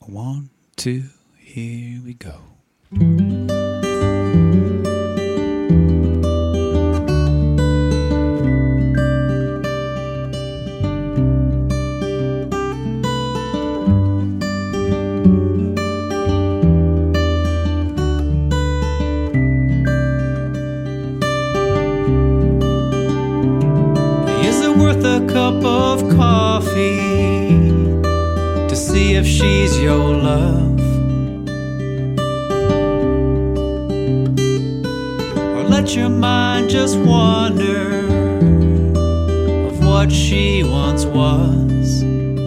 1, 2, here we go. Is it worth a cup of coffee to see if she's your love? Or let your mind just wander of what she once was?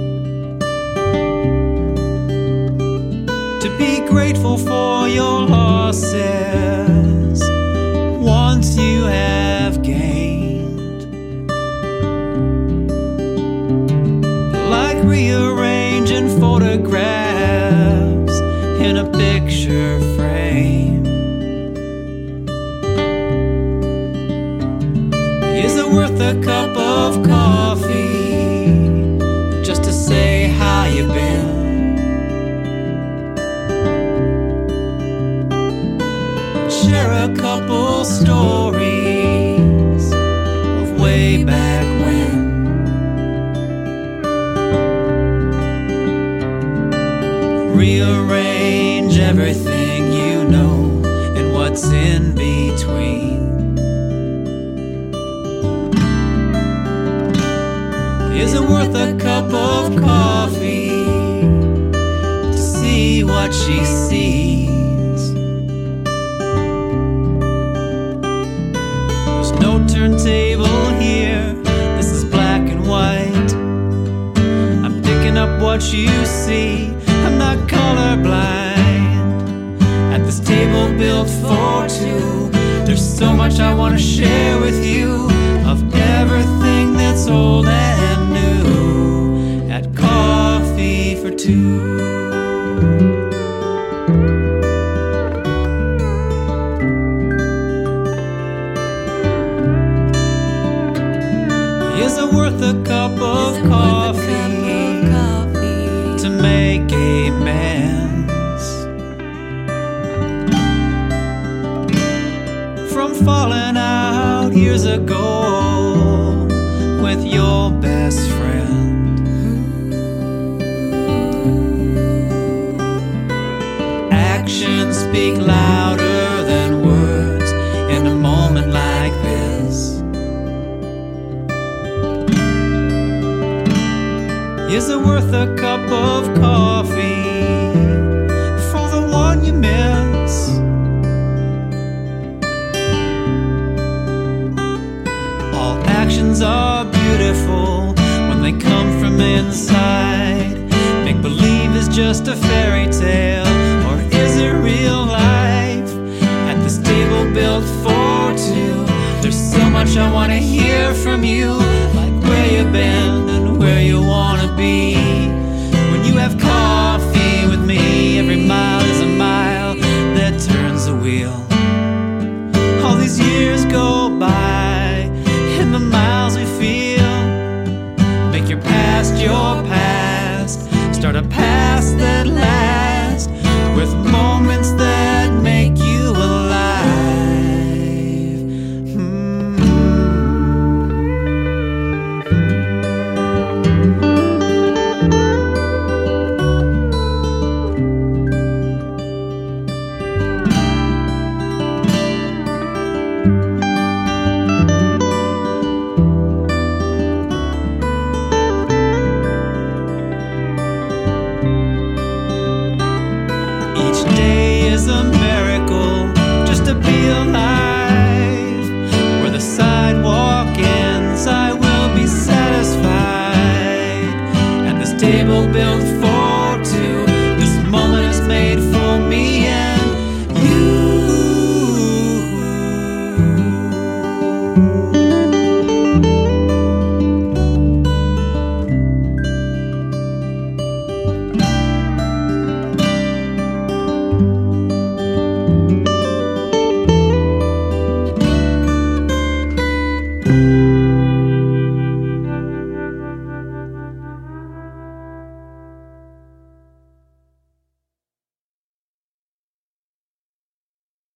To be grateful for your losses once you have gained, like rearranging photographs in a picture frame. Is it worth a cup of coffee just to say how you been? Share a couple stories of way back when. Rearrange everything you know and what's in between. Is it worth a cup of coffee to see what she sees? There's no turntable here, this is black and white. I'm picking up what you see, I'm not colorblind. At this table built for two, there's so much I want to share with you, of everything that's old and new, at Coffee for Two. Is it worth a cup of coffee to make amends from falling out years ago with your best friend? Actions speak louder than words in a moment like this. Is it worth a cup of coffee for the one you miss? All actions are beautiful when they come from inside. Make believe is just a fairy tale, or is it real life? At this table built for two, there's so much I want to hear from you, like where you've been and where you want to be. When you have coffee with me, every mile is a mile that turns the wheel. All these years go by, and the miles we feel make your past your past. Start a past that lasts, with moments that make you alive. Each day is a miracle just to be alive. Where the sidewalk ends, I will be satisfied. At this table built